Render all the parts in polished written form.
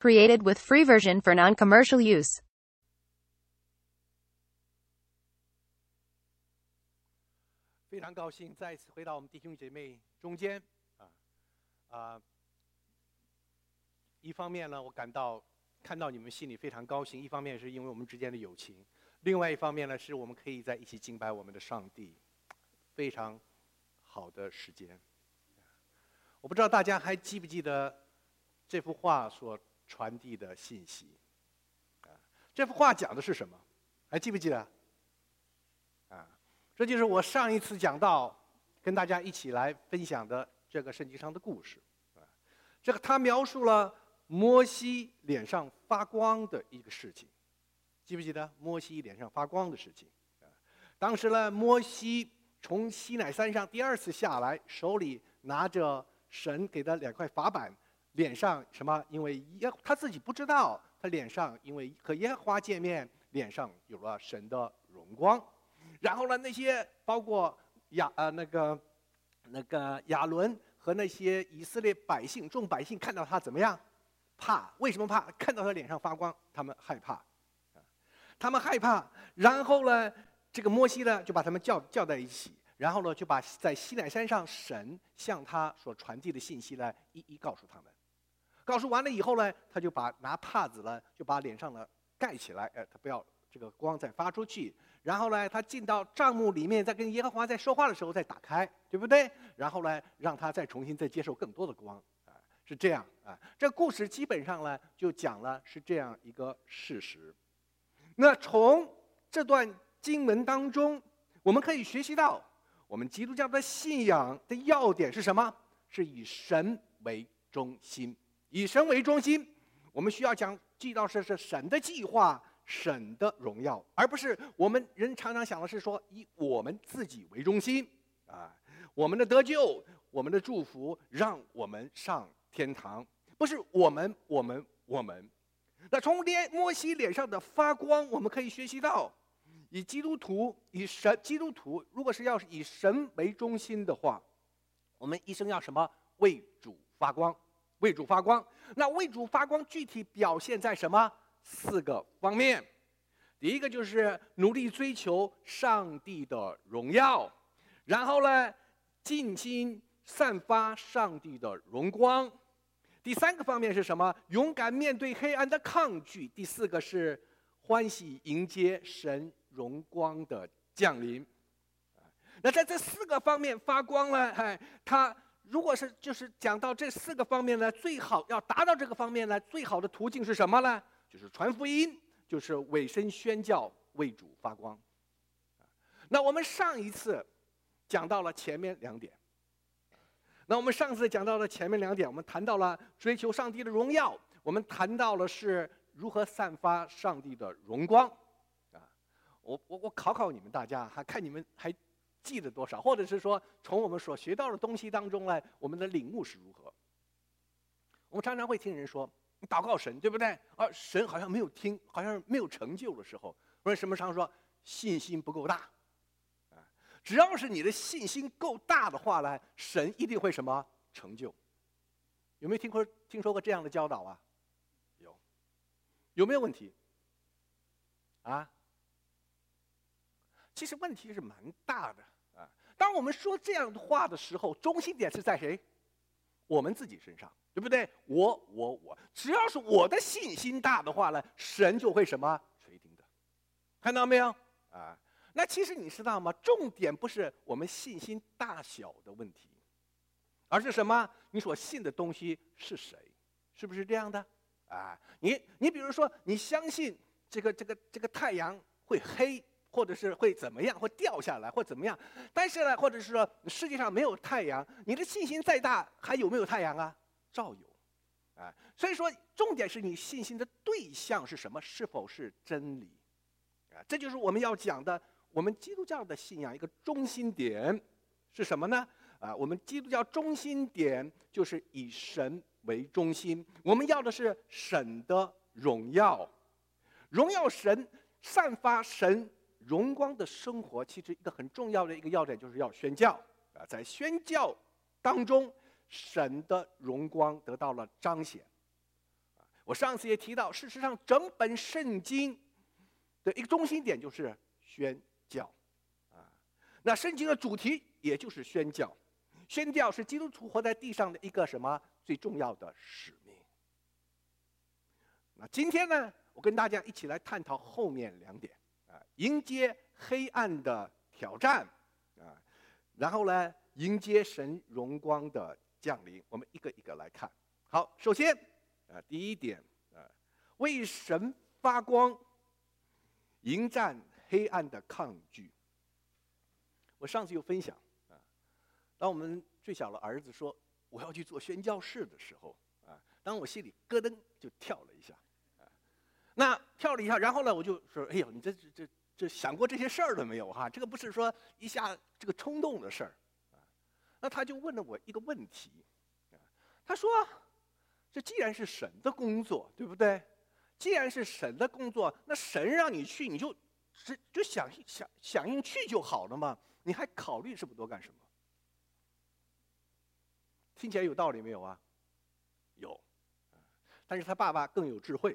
Created with free version for non-commercial use. 非常高兴再次回到我们弟兄姐妹中间一方面呢，我看到你们心里非常高兴；一方面是因为我们之间的友情；另外一方面呢，是我们可以在一起敬拜我们的上帝，非常好的时间。我不知道大家还记不记得这幅画所传递的信息？这幅画讲的是什么？还记不记得？这就是我上一次讲到，跟大家一起来分享的这个圣经上的故事。这个他描述了摩西脸上发光的一个事情，记不记得摩西脸上发光的事情？当时呢，摩西从西乃山上第二次下来，手里拿着神给他2块法板，脸上什么？因为他自己不知道，他脸上因为和耶和华见面，脸上有了神的荣光。然后呢，那些包括那个亚伦和那些以色列百姓众百姓看到他怎么样？怕。为什么怕？看到他脸上发光，他们害怕。然后呢，这个摩西呢就把他们叫在一起，然后呢就把在西乃山上神向他所传递的信息呢一一告诉他们。告诉完了以后呢，他就拿帕子呢就把脸上呢盖起来，他不要这个光再发出去。然后呢，他进到帐幕里面，在跟耶和华在说话的时候再打开，对不对？然后呢，让他再重新接受更多的光，是这样啊。这故事基本上呢，就讲了是这样一个事实。那从这段经文当中，我们可以学习到，我们基督教的信仰的要点是什么？是以神为中心，以神为中心。我们需要记到是神的计划。神的荣耀，而不是我们人常常想的是说以我们自己为中心我们的得救，我们的祝福，让我们上天堂，不是我们。那从摩西脸上的发光，我们可以学习到，基督徒如果是要以神为中心的话，我们一生要什么？为主发光，为主发光。那为主发光具体表现在什么？4个方面。第一个就是努力追求上帝的荣耀，然后呢，尽心散发上帝的荣光。第3个方面是什么？勇敢面对黑暗的抗拒。第4个是欢喜迎接神荣光的降临。那在这4个方面发光呢，他如果是就是讲到这4个方面呢，最好要达到这个方面呢，最好的途径是什么呢？就是传福音，就是委身宣教，为主发光。那我们上一次讲到了前面2点。我们谈到了追求上帝的荣耀，我们谈到了是如何散发上帝的荣光。我考你们大家，看你们还记得多少，或者是说从我们所学到的东西当中呢，我们的领悟是如何？我们常常会听人说，祷告神，对不对？神好像没有听，好像没有成就的时候，为什么常说信心不够大？只要是你的信心够大的话呢，神一定会什么成就？有没有听说过这样的教导啊？有没有问题？其实问题是蛮大的当我们说这样的话的时候，中心点是在谁？我们自己身上，对不对？我，只要是我的信心大的话呢，神就会什么垂听的，看到没有那其实你知道吗？重点不是我们信心大小的问题，而是什么？你所信的东西是谁？是不是这样的你比如说，你相信这个太阳会黑，或者是会怎么样，会掉下来，或怎么样？但是呢，或者是说世界上没有太阳，你的信心再大，还有没有太阳啊？照有所以说，重点是你信心的对象是什么？是否是真理这就是我们要讲的。我们基督教的信仰一个中心点是什么呢？我们基督教中心点就是以神为中心，我们要的是神的荣耀，荣耀神，散发神荣光的生活。其实一个很重要的一个要点就是要宣教在宣教当中，神的荣光得到了彰显我上次也提到，事实上整本圣经的一个中心点就是宣教啊。那圣经的主题也就是宣教，宣教是基督徒活在地上的一个什么最重要的使命。那今天呢，我跟大家一起来探讨后面2点啊，迎接黑暗的挑战啊，然后呢，迎接神荣光的降临。我们一个一个来看。好，首先啊，第一点啊，为神发光，迎战黑暗的抗拒。我上次有分享啊，当我们最小的儿子说我要去做宣教士的时候啊，当我心里咯噔就跳了一下啊，那跳了一下，然后呢，我就说，哎呦，你这想过这些事儿了没有哈？这个不是说一下这个冲动的事儿啊。那他就问了我一个问题啊，他说，这既然是神的工作，对不对？既然是神的工作，那神让你去，你就响应去就好了嘛，你还考虑这么多干什么？听起来有道理没有啊？有，但是他爸爸更有智慧。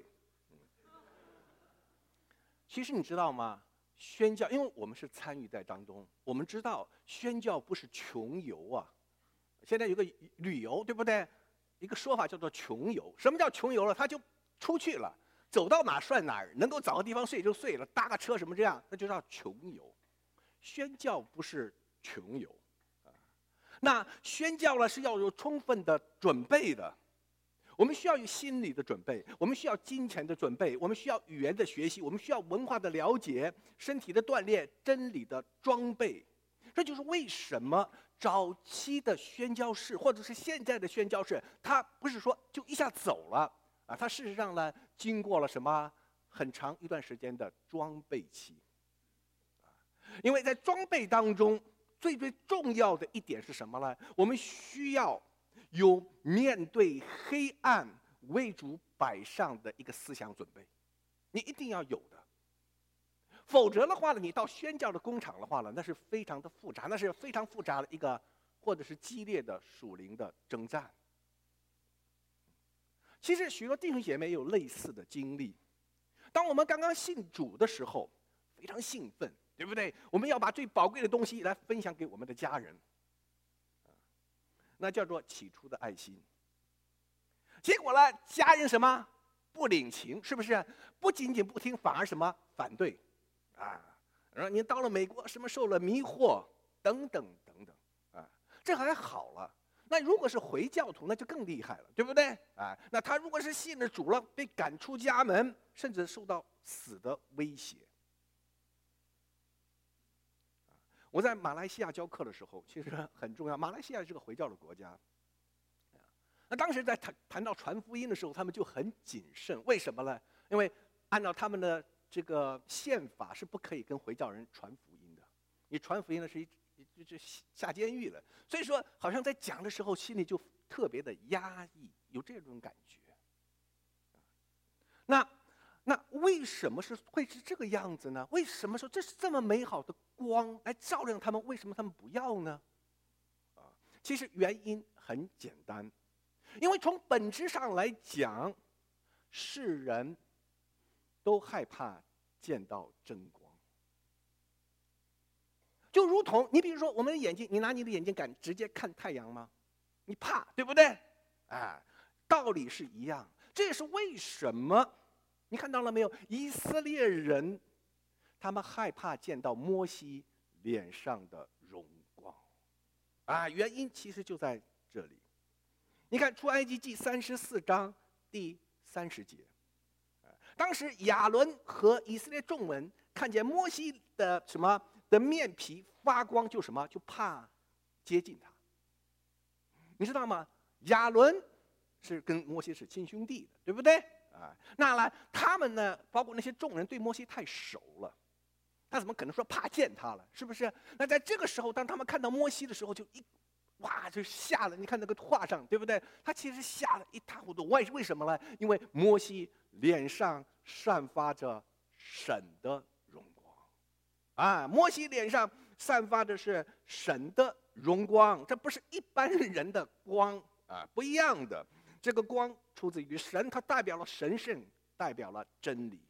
其实你知道吗？宣教，因为我们是参与在当中，我们知道宣教不是穷游啊。现在有个旅游，对不对？一个说法叫做穷游。什么叫穷游了？他就出去了，走到哪算哪儿，能够找个地方睡就睡了，搭个车什么这样，那就叫穷游。宣教不是穷游啊，那宣教呢是要有充分的准备的。我们需要有心理的准备，我们需要金钱的准备，我们需要语言的学习，我们需要文化的了解，身体的锻炼，真理的装备。这就是为什么早期的宣教士，或者是现在的宣教士，他不是说就一下走了啊，他事实上呢，经过了什么很长一段时间的装备期。因为在装备当中，最重要的一点是什么呢？我们需要有面对黑暗为主摆上的一个思想准备，你一定要有的。否则的话呢，你到宣教的工厂的话呢，那是非常的复杂，那是非常复杂的一个或者是激烈的属灵的征战。其实许多弟兄姐妹有类似的经历。当我们刚刚信主的时候，非常兴奋，对不对？我们要把最宝贵的东西来分享给我们的家人，那叫做起初的爱心。结果呢，家人什么不领情，是不是？不仅仅不听，反而什么反对啊？然后你到了美国，什么受了迷惑，等等等等啊，这还好了。那如果是回教徒，那就更厉害了，对不对？啊，那他如果是信了主了，被赶出家门，甚至受到死的威胁。我在马来西亚教课的时候，其实很重要。马来西亚是个回教的国家，那当时在谈到传福音的时候，他们就很谨慎。为什么呢？因为按照他们的这个宪法是不可以跟回教人传福音的。你传福音的是就下监狱了。所以说，好像在讲的时候，心里就特别的压抑，有这种感觉。那为什么会是这个样子呢？为什么说这是这么美好的光来照亮他们？为什么他们不要呢？啊，其实原因很简单，因为从本质上来讲，世人都害怕见到真光。就如同你比如说我们的眼睛，你拿你的眼睛敢直接看太阳吗？你怕，对不对？啊，道理是一样。这也是为什么你看到了没有？以色列人他们害怕见到摩西脸上的荣光啊，原因其实就在这里。你看出埃及记34章第30节，当时亚伦和以色列众人看见摩西的什么的面皮发光，就什么就怕接近他。你知道吗？亚伦是跟摩西是亲兄弟的，对不对？啊，那他们呢，包括那些众人对摩西太熟了，他怎么可能说怕见他了？是不是？那在这个时候，当他们看到摩西的时候，就就吓了。你看那个画上，对不对？他其实吓得一塌糊涂。为什么呢？因为摩西脸上散发着神的荣光，啊，摩西脸上散发的是神的荣光，这不是一般人的光啊，不一样的。 这个光出自于神，它代表了神圣，代表了真理。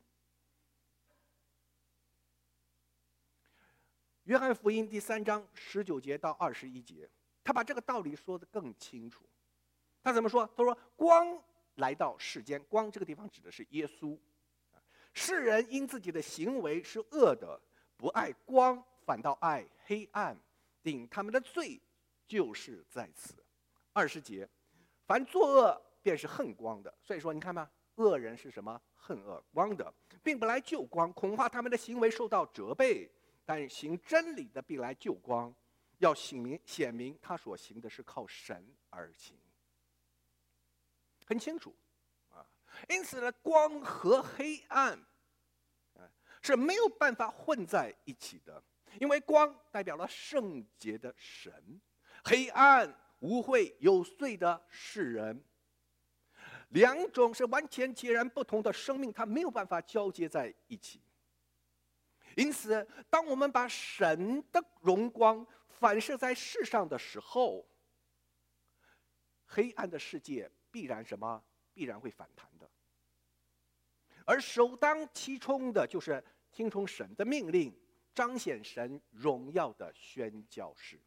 约翰福音第3章19节到21节，他把这个道理说得更清楚。他怎么说？他说：“光来到世间，光这个地方指的是耶稣。世人因自己的行为是恶的，不爱光，反倒爱黑暗，定他们的罪就是在此。”20节，凡作恶便是恨光的。所以说，你看吧，恶人是什么？恨恶光的，并不来救光，恐怕他们的行为受到责备。但行真理的必来救光，要显明他所行的是靠神而行。很清楚啊。因此呢，光和黑暗是没有办法混在一起的，因为光代表了圣洁的神，黑暗污秽有罪的世人，两种是完全截然不同的生命，它没有办法交接在一起。因此，当我们把神的荣光反射在世上的时候，黑暗的世界必然什么？必然会反弹的。而首当其冲的就是听从神的命令，彰显神荣耀的宣教士。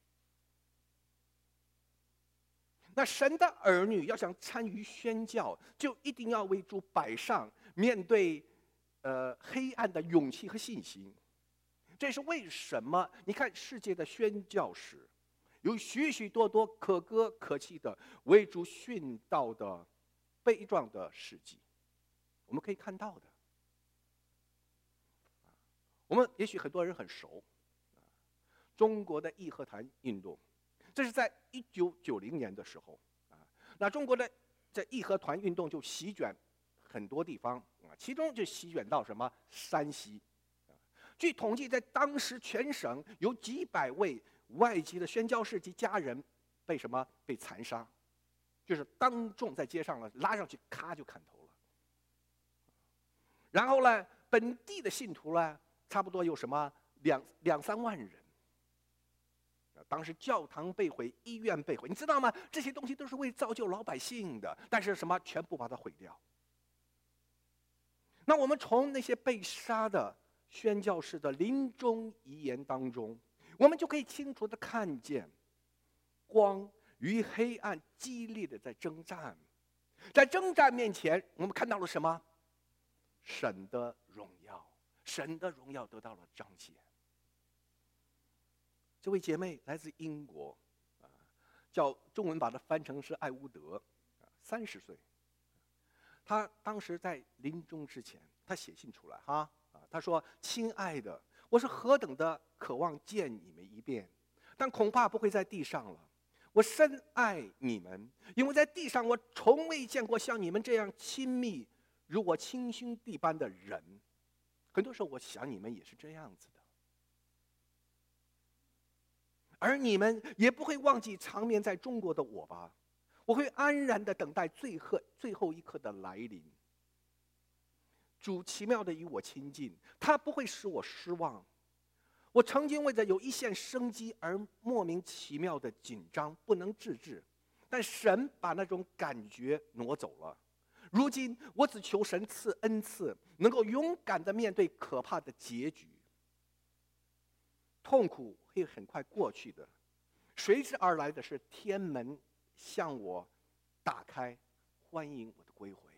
那神的儿女要想参与宣教，就一定要为主摆上面对黑暗的勇气和信心。这是为什么？你看世界的宣教士，有许许多多可歌可泣的为主殉道的悲壮的事迹，我们可以看到的。我们也许很多人很熟，中国的义和团运动，这是在1990年的时候那中国的这义和团运动就席卷很多地方其中就席卷到什么山西。据统计，在当时全省有几百位外籍的宣教士及家人被什么？被残杀，就是当众在街上拉上去，咔就砍头了。然后呢，本地的信徒呢，差不多有什么两三万人。当时教堂被毁，医院被毁，你知道吗？这些东西都是为造就老百姓的，但是什么？全部把它毁掉。那我们从那些被杀的宣教士的临终遗言当中，我们就可以清楚地看见，光与黑暗激烈的在征战，在征战面前，我们看到了什么？神的荣耀，神的荣耀得到了彰显。这位姐妹来自英国，叫中文把它翻成是艾乌德，30岁。她当时在临终之前，她写信出来他说：“亲爱的，我是何等的渴望见你们一面，但恐怕不会在地上了。我深爱你们，因为在地上我从未见过像你们这样亲密，如我亲兄弟般的人。很多时候，我想你们也是这样子的。而你们也不会忘记长眠在中国的我吧？我会安然地等待最后一刻的来临。主奇妙的与我亲近，他不会使我失望。我曾经为着有一线生机而莫名其妙的紧张，不能自制，但神把那种感觉挪走了。如今我只求神赐恩赐，能够勇敢地面对可怕的结局。痛苦会很快过去的，随之而来的是天门向我打开，欢迎我的归回。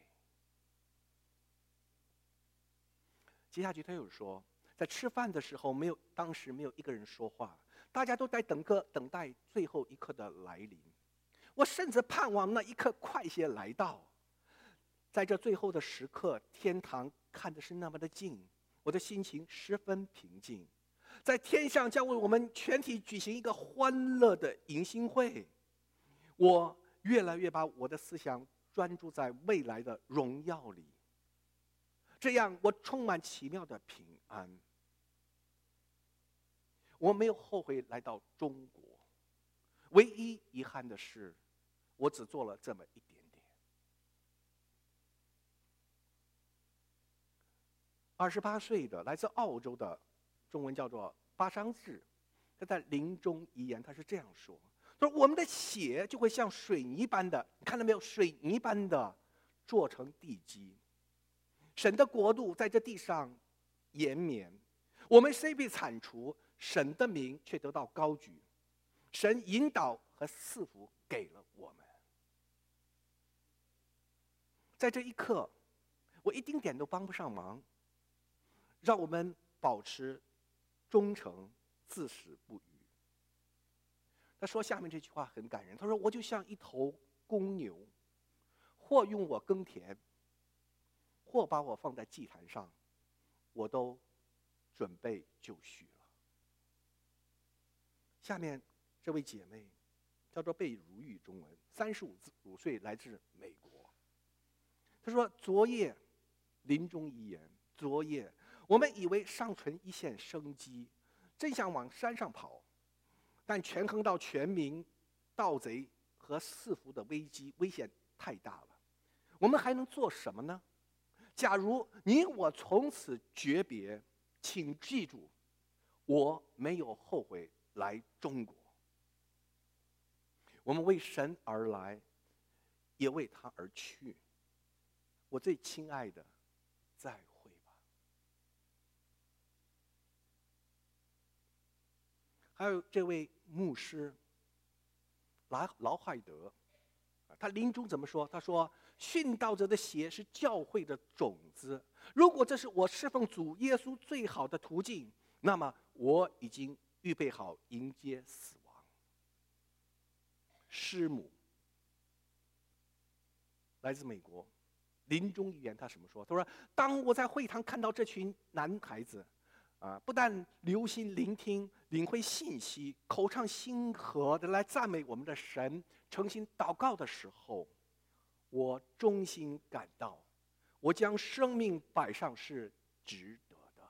接下去他又说，在吃饭的时候当时没有一个人说话，大家都在等待最后一刻的来临。我甚至盼望那一刻快些来到。在这最后的时刻，天堂看的是那么的近，我的心情十分平静。在天上将为我们全体举行一个欢乐的迎新会。我越来越把我的思想专注在未来的荣耀里，这样我充满奇妙的平安。我没有后悔来到中国，唯一遗憾的是，我只做了这么一点点。28岁的来自澳洲的，中文叫做巴桑治，他在临终遗言他是这样说： 他说我们的血就会像水泥般的，你看到没有？水泥般的做成地基。神的国度在这地上延绵，我们虽被铲除，神的名却得到高举。神引导和赐福给了我们。在这一刻，我一丁点都帮不上忙，让我们保持忠诚，至死不渝。他说下面这句话很感人，他说我就像一头公牛，或用我耕田，或把我放在祭坛上，我都准备就绪了。下面这位姐妹叫做贝如玉，中文，35岁，来自美国。她说昨夜临终遗言，昨夜我们以为尚存一线生机，正想往山上跑，但权衡到全民、盗贼和四伏的危险太大了，我们还能做什么呢？假如你我从此诀别，请记住，我没有后悔来中国。我们为神而来，也为他而去。我最亲爱的，再会吧。还有这位牧师劳海德，他临终怎么说？他说：“殉道者的血是教会的种子。如果这是我侍奉主耶稣最好的途径，那么我已经预备好迎接死亡。”师母来自美国，临终遗言他什么说？他说：“当我在会堂看到这群男孩子，不但留心聆听、领会信息，口唱心和的来赞美我们的神，诚心祷告的时候，我衷心感到，我将生命摆上是值得的。”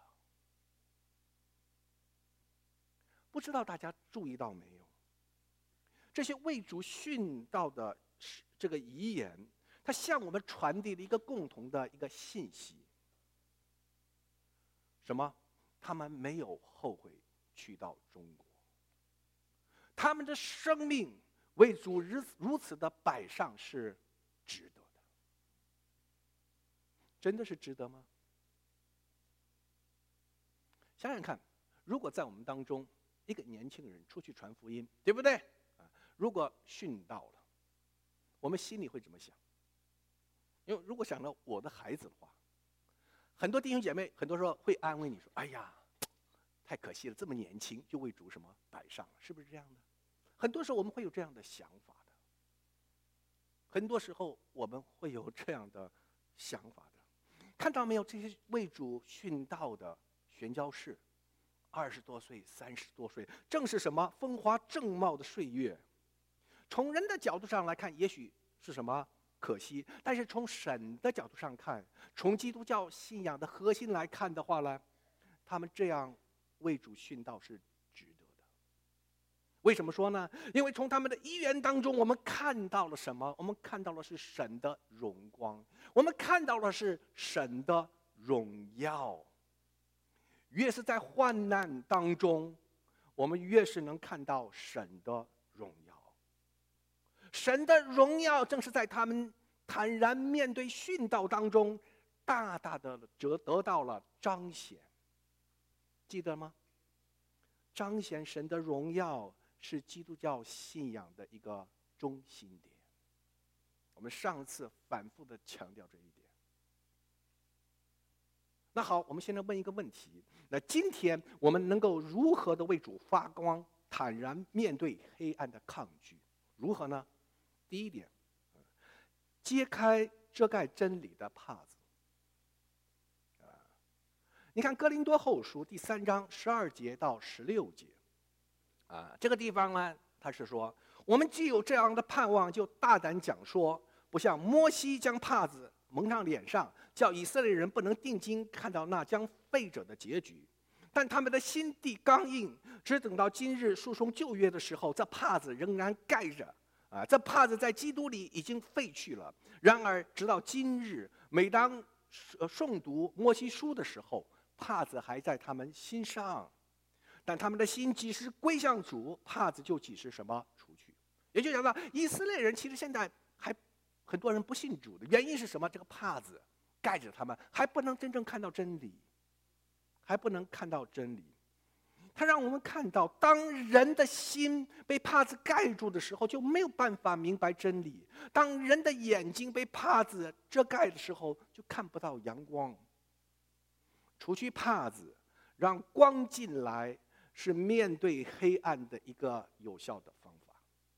不知道大家注意到没有？这些为主殉道的这个遗言，它向我们传递了一个共同的一个信息。什么？他们没有后悔去到中国，他们的生命为主如此的摆上是值得的。真的是值得吗？想想看，如果在我们当中一个年轻人出去传福音，对不对？如果殉道了，我们心里会怎么想？因为如果想到我的孩子的话，很多弟兄姐妹很多时候会安慰你说：“哎呀，太可惜了，这么年轻就为主什么摆上了，是不是这样的？”很多时候我们会有这样的想法的，很多时候我们会有这样的想法的。看到没有？这些为主殉道的宣教士，20多岁、30多岁，正是什么风华正茂的岁月。从人的角度上来看，也许是什么可惜，但是从神的角度上看，从基督教信仰的核心来看的话呢，他们这样为主殉道是值得的。为什么说呢？因为从他们的遗言当中，我们看到了什么？我们看到的是神的荣光，我们看到的是神的荣耀。越是在患难当中，我们越是能看到神的荣耀。神的荣耀正是在他们坦然面对殉道当中，大大的得到了彰显。记得吗？彰显神的荣耀是基督教信仰的一个中心点。我们上次反复的强调这一点。那好，我们现在问一个问题：那今天我们能够如何的为主发光，坦然面对黑暗的抗拒？如何呢？第一点，揭开遮盖真理的帕子。你看哥林多后书第3章12节到16节，这个地方呢，他是说，我们既有这样的盼望，就大胆讲说，不像摩西将帕子蒙上脸上，叫以色列人不能定睛看到那将废者的结局。但他们的心地刚硬，只等到今日诉讼旧约的时候，这帕子仍然盖着。这帕子在基督里已经废去了。然而直到今日，每当诵读摩西书的时候，帕子还在他们心上。但他们的心几时归向主，帕子就几时什么除去。 也就讲到以色列人其实现在还很多人不信主的原因是什么？这个帕子盖着他们，还不能真正看到真理，还不能看到真理。它让我们看到，当人的心被帕子盖住的时候，就没有办法明白真理；当人的眼睛被帕子遮盖的时候，就看不到阳光。除去帕子，让光进来，是面对黑暗的一个有效的方法。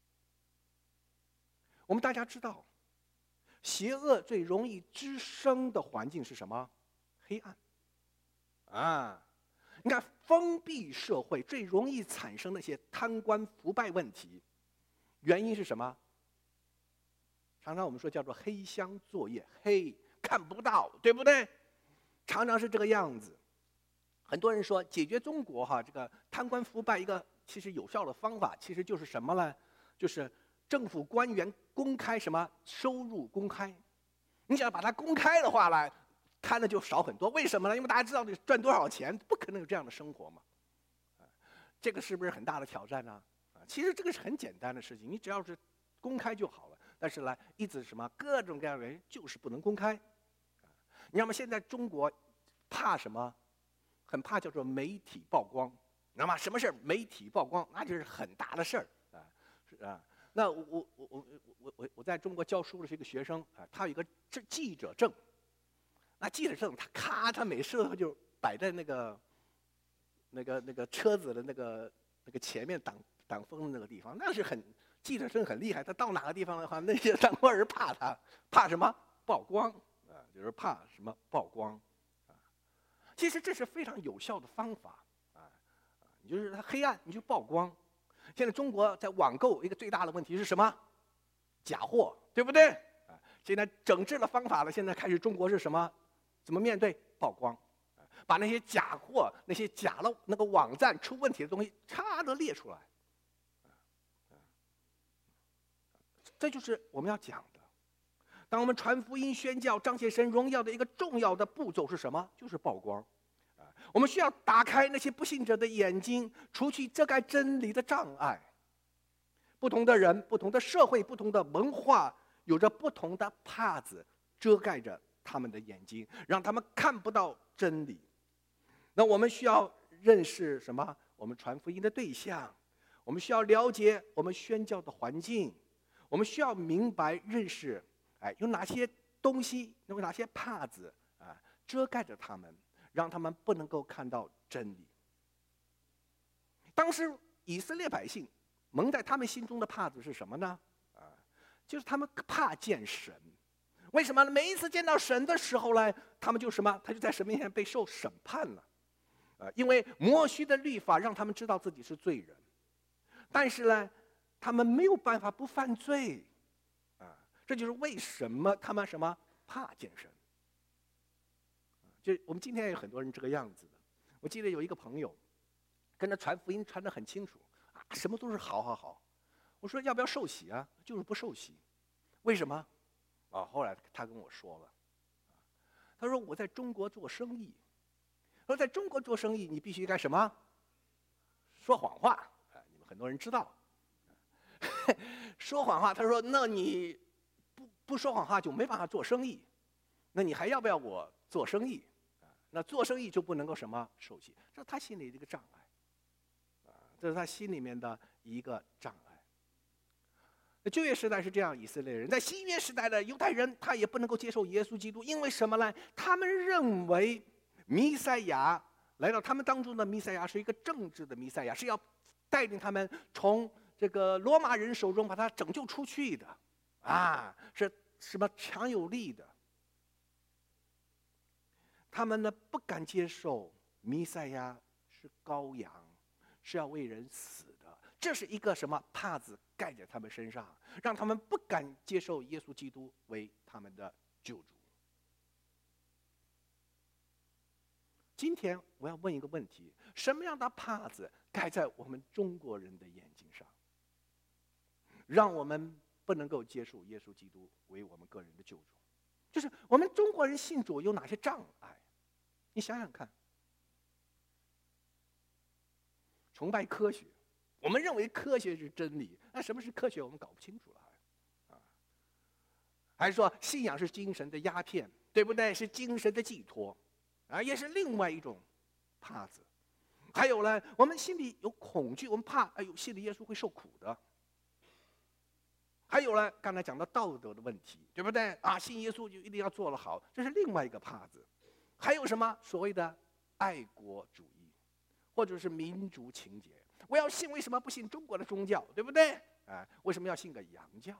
我们大家知道，邪恶最容易滋生的环境是什么？黑暗。啊，你看，封闭社会最容易产生那些贪官腐败问题，原因是什么？常常我们说叫做黑箱作业，黑看不到，对不对？常常是这个样子。很多人说，解决中国这个贪官腐败一个其实有效的方法，其实就是什么呢？就是政府官员公开什么收入公开。你想把它公开的话呢，贪的就少很多。为什么呢？因为大家知道你赚多少钱，不可能有这样的生活嘛。这个是不是很大的挑战呢？其实这个是很简单的事情，你只要是公开就好了。但是呢，一直什么各种各样的原因就是不能公开。你知道吗？现在中国怕什么？很怕叫做媒体曝光，你知道吗？什么事儿媒体曝光，那就是很大的事儿啊，是啊。那我在中国教书的是一个学生啊，他有一个记者证，那记者证他每次就摆在那个车子的那个前面挡风的那个地方，那是记者证很厉害。他到哪个地方的话，那些当官人怕他，怕什么？曝光啊，就是怕什么曝光。其实这是非常有效的方法你就是它黑暗，你就曝光。现在中国在网购一个最大的问题是什么？假货，对不对？现在整治的方法呢，现在开始中国是什么？怎么面对？曝光，把那些假货、那些假的那个网站出问题的东西，都列出来。这就是我们要讲的。当我们传福音、宣教、彰显神荣耀的一个重要的步骤是什么？就是曝光。我们需要打开那些不信者的眼睛，除去遮盖真理的障碍。不同的人、不同的社会、不同的文化，有着不同的帕子遮盖着他们的眼睛，让他们看不到真理。那我们需要认识什么？我们传福音的对象，我们需要了解我们宣教的环境，我们需要明白认识。有哪些东西，有哪些帕子遮盖着他们，让他们不能够看到真理。当时以色列百姓蒙在他们心中的帕子是什么呢？就是他们怕见神。为什么呢？每一次见到神的时候呢，他们就什么？他就在神面前被受审判了。因为摩西的律法让他们知道自己是罪人，但是呢，他们没有办法不犯罪。这就是为什么他们什么怕见神。就我们今天也有很多人这个样子的。我记得有一个朋友，跟他传福音传得很清楚什么都是好。我说要不要受洗啊？就是不受洗。为什么？后来他跟我说了，他说我在中国做生意，他说在中国做生意你必须干什么？说谎话。你们很多人知道，说谎话。他说那你不说谎话就没办法做生意，那你还要不要我做生意？那做生意就不能够什么受洗，这是他心里的一个障碍，这是他心里面的一个障碍。那旧约时代是这样，以色列人在新约时代的犹太人，他也不能够接受耶稣基督，因为什么呢？他们认为弥赛亚来到他们当中的弥赛亚是一个政治的弥赛亚，是要带领他们从这个罗马人手中把他拯救出去的。是什么强有力的？他们呢不敢接受弥赛亚是羔羊，是要为人死的。这是一个什么帕子盖在他们身上，让他们不敢接受耶稣基督为他们的救主。今天我要问一个问题：什么样的帕子盖在我们中国人的眼睛上，让我们不能够接受耶稣基督为我们个人的救主？就是我们中国人信主有哪些障碍？你想想看。崇拜科学， 我们认为科学是真理，那什么是科学我们搞不清楚了。还是说信仰是精神的鸦片，对不对？是精神的寄托，也是另外一种帕子。还有呢，我们心里有恐惧，我们怕，哎呦，信了耶稣会受苦的。还有呢，刚才讲到道德的问题，对不对？信耶稣就一定要做得好，这是另外一个帕子。还有什么所谓的爱国主义，或者是民族情结？我要信，为什么不信中国的宗教，对不对？为什么要信个洋教？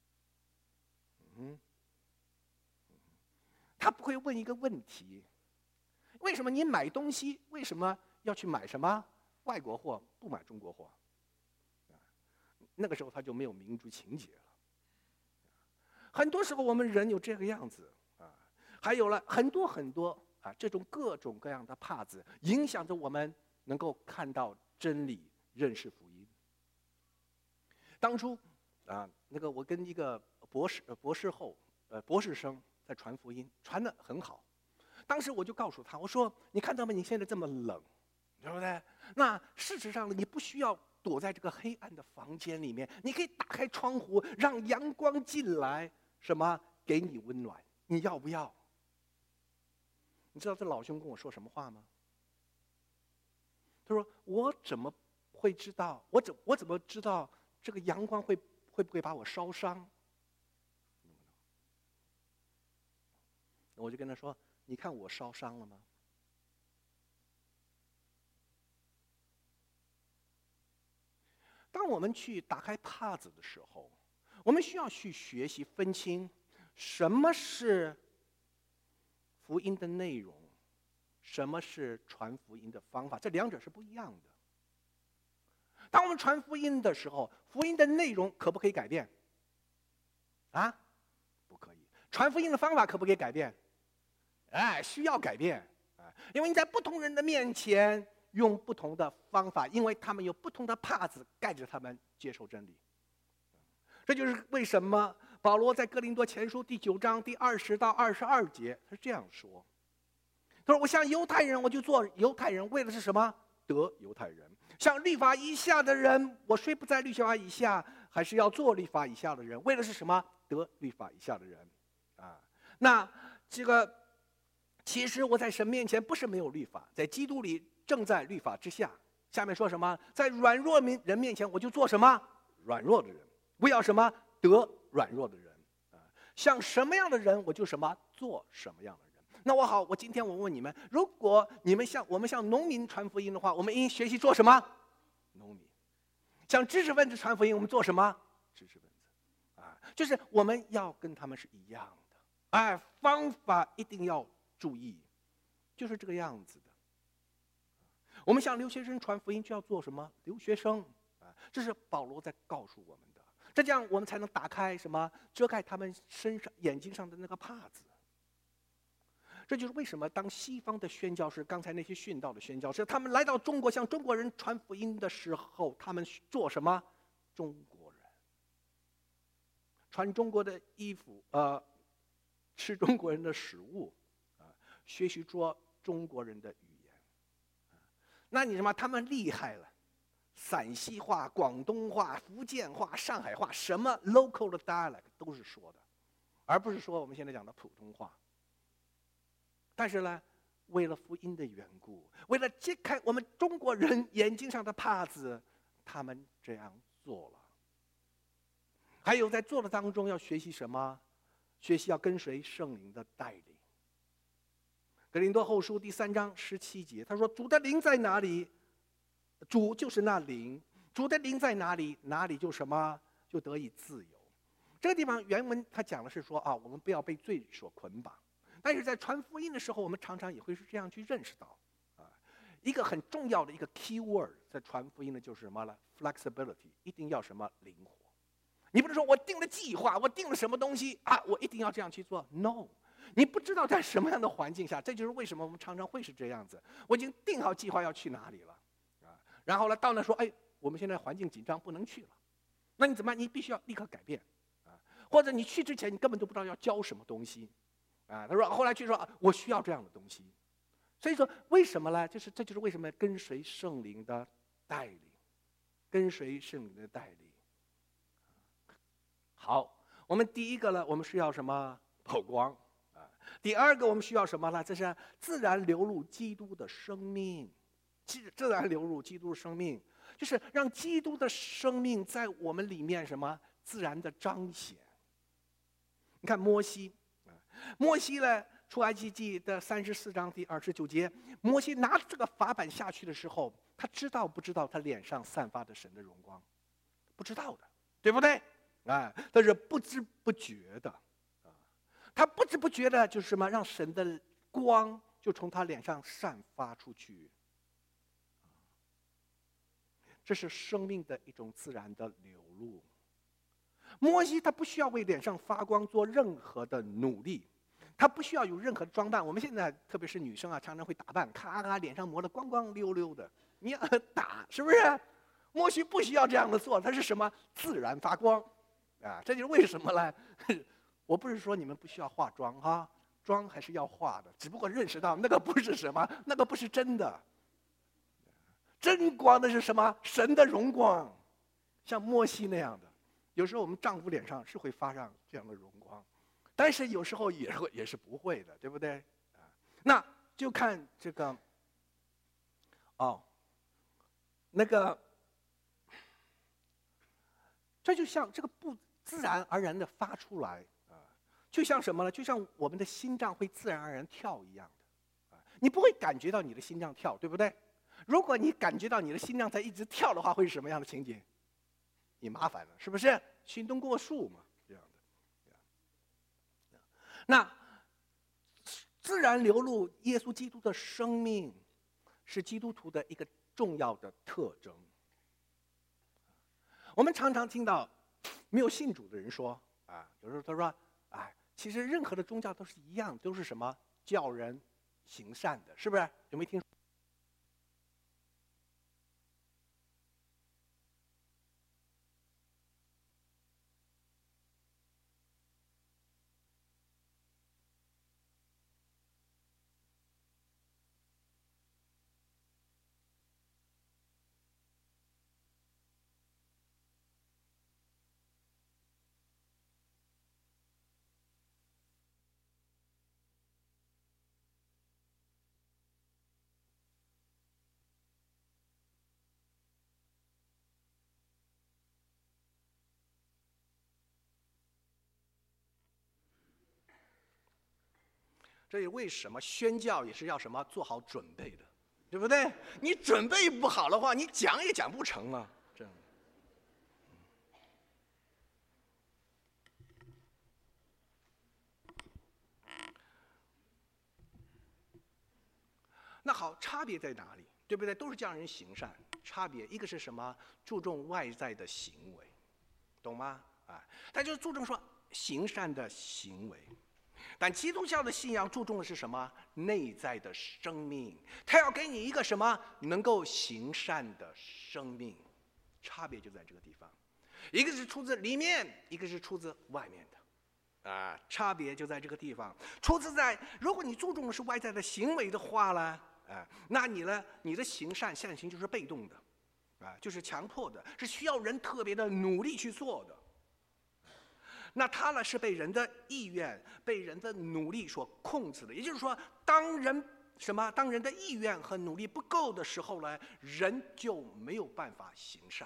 他不会问一个问题：为什么你买东西，为什么要去买什么外国货，不买中国货？那个时候他就没有民族情结了。很多时候我们人有这个样子还有了很多这种各种各样的帕子，影响着我们能够看到真理，认识福音。当初那个我跟一个博士生在传福音，传得很好。当时我就告诉他，我说：“你看到吗？你现在这么冷，对不对？那事实上呢，你不需要躲在这个黑暗的房间里面，你可以打开窗户，让阳光进来，什么给你温暖？你要不要？”你知道这老兄跟我说什么话吗？他说：“我怎么会知道？我怎么知道这个阳光会不会把我烧伤？”我就跟他说：“你看我烧伤了吗？”当我们去打开帕子的时候，我们需要去学习分清什么是福音的内容，什么是传福音的方法，这两者是不一样的。当我们传福音的时候，福音的内容可不可以改变？不可以。传福音的方法可不可以改变？需要改变因为你在不同人的面前用不同的方法，因为他们有不同的帕子盖着他们接受真理。这就是为什么保罗在哥林多前书第9章第20到22节，他是这样说：“他说，我像犹太人，我就做犹太人，为的是什么？得犹太人。像律法以下的人，我虽不在律法以下，还是要做律法以下的人，为的是什么？得律法以下的人。”那这个其实我在神面前不是没有律法，在基督里正在律法之下。下面说什么？在软弱人面前，我就做什么？软弱的人。我要什么？得软弱的人。像什么样的人，我就什么做什么样的人。那我今天我问你们，如果我们向农民传福音的话，我们应学习做什么？农民。向知识分子传福音，我们做什么？知识分子。就是我们要跟他们是一样的。方法一定要注意，就是这个样子的。我们向留学生传福音就要做什么？留学生这是保罗在告诉我们的。这样我们才能打开什么？遮盖他们身上眼睛上的那个帕子。这就是为什么当西方的宣教士，刚才那些殉道的宣教士，他们来到中国向中国人传福音的时候，他们做什么？中国人穿中国的衣服，吃中国人的食物，学习说中国人的语言。那你什么？他们厉害了，陕西话、广东话、福建话、上海话，什么 local 的 dialect 都是说的，而不是说我们现在讲的普通话。但是呢，为了福音的缘故，为了揭开我们中国人眼睛上的帕子，他们这样做了。还有在做的当中要学习什么？学习要跟随圣灵的带领。哥林多后书第3章17节，他说：“主的灵在哪里，主就是那灵；主的灵在哪里，哪里就什么就得以自由。”这个地方原文他讲的是说我们不要被罪所捆绑。但是在传福音的时候，我们常常也会是这样去认识到一个很重要的一个 key word 在传福音的就是什么呢 ？flexibility， 一定要什么灵活。你不是说我定了计划，我定了什么东西我一定要这样去做 ？No， 你不知道在什么样的环境下，这就是为什么我们常常会是这样子。我已经定好计划要去哪里了然后呢到那说我们现在环境紧张不能去了，那你怎么办？你必须要立刻改变或者你去之前你根本就不知道要教什么东西他说后来去说我需要这样的东西。所以说为什么呢？这就是为什么跟随圣灵的带领。 跟随圣灵的带领。好，我们第一个呢，我们需要什么？曝光啊。第二个我们需要什么呢？这是自然流入基督的生命，自然流入基督的生命，就是让基督的生命在我们里面什么自然的彰显。你看摩西，摩西呢，出埃及记的34章第29节，摩西拿着这个法版下去的时候，他知道不知道他脸上散发的神的荣光？不知道的，对不对？但是不知不觉的，他不知不觉的就是什么，让神的光就从他脸上散发出去。这是生命的一种自然的流露。摩西他不需要为脸上发光做任何的努力，他不需要有任何的装扮。我们现在特别是女生啊，常常会打扮，咔咔脸上磨得光光溜溜的，你要打是不是？摩西不需要这样的做，他是什么？自然发光啊！这就是为什么呢？我不是说你们不需要化妆哈，妆还是要化的，只不过认识到那个不是什么，那个不是真的。真光的是什么？神的荣光，像摩西那样的。有时候我们丈夫脸上是会发上这样的荣光，但是有时候也是不会的，对不对？那就看这个，那个，这就像这个不自然而然的发出来啊，就像什么呢？就像我们的心脏会自然而然跳一样的，你不会感觉到你的心脏跳，对不对？如果你感觉到你的心脏在一直跳的话，会是什么样的情景？你麻烦了，是不是？心动过速嘛，这样的。那自然流露耶稣基督的生命，是基督徒的一个重要的特征。我们常常听到没有信主的人说有时候他说其实任何的宗教都是一样，都是什么叫人行善的，是不是？有没有听说？这也为什么宣教也是要什么做好准备的，对不对？你准备不好的话，你讲也讲不成啊。这样。那好，差别在哪里？对不对？都是叫人行善，差别一个是什么？注重外在的行为，懂吗？他就注重说行善的行为。但基督教的信仰注重的是什么？内在的生命，他要给你一个什么能够行善的生命，差别就在这个地方，一个是出自里面，一个是出自外面的，差别就在这个地方。出自在，如果你注重的是外在的行为的话呢，那你呢，你的行善行就是被动的，就是强迫的，是需要人特别的努力去做的。那他呢是被人的意愿、被人的努力所控制的。也就是说，当人的意愿和努力不够的时候呢，人就没有办法行善。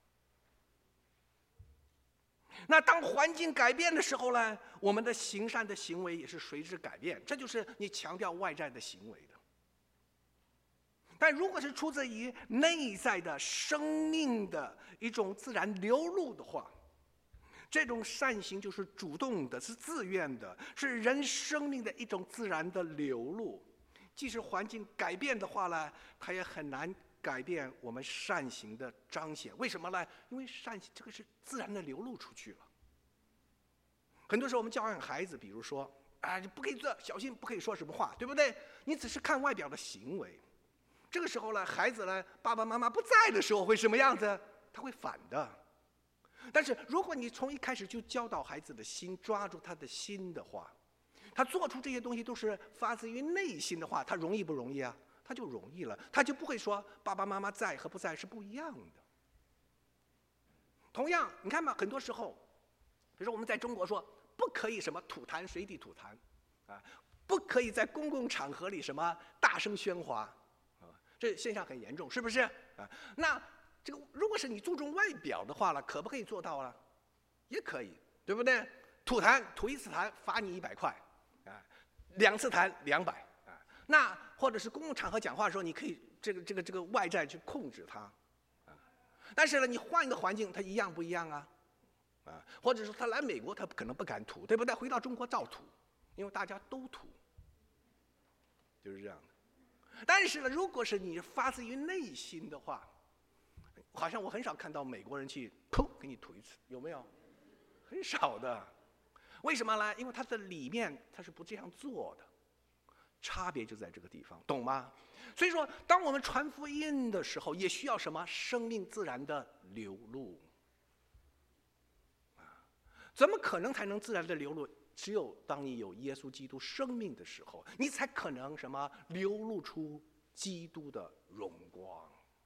那当环境改变的时候呢，我们的行善的行为也是随之改变。这就是你强调外在的行为的。但如果是出自于内在的生命的一种自然流露的话，这种善行就是主动的，是自愿的，是人生命的一种自然的流露。即使环境改变的话呢，它也很难改变我们善行的彰显。为什么呢？因为善行这个是自然的流露出去了。很多时候我们教养孩子，比如说你不可以做，小心不可以说什么话，对不对？你只是看外表的行为。这个时候呢，孩子呢，爸爸妈妈不在的时候会什么样子？他会反的。但是如果你从一开始就教导孩子的心，抓住他的心的话，他做出这些东西都是发自于内心的话，他容易不容易啊？他就容易了，他就不会说爸爸妈妈在和不在是不一样的。 同样，你看嘛，很多时候，比如说我们在中国说不可以什么吐痰随地吐痰，啊，不可以在公共场合里什么大声喧哗，啊，这现象很严重，是不是？啊，那这个如果是你注重外表的话了，可不可以做到啊？也可以，对不对？吐痰吐一次痰罚你100块，啊，2次痰200，啊，那或者是公共场合讲话的时候，你可以这个外在去控制它，啊，但是呢，你换一个环境，它一样不一样啊？啊，或者说他来美国，他可能不敢吐，对不对？回到中国照吐，因为大家都吐，就是这样的。但是呢，如果是你发自于内心的话，好像我很少看到美国人去噗给你吐一次，有没有？很少的。为什么呢？因为他的里面他是不这样做的，差别就在这个地方，懂吗？所以说，当我们传福音的时候，也需要什么？生命自然的流露。怎么可能才能自然的流露？只有当你有耶稣基督生命的时候，你才可能什么流露出基督的荣光。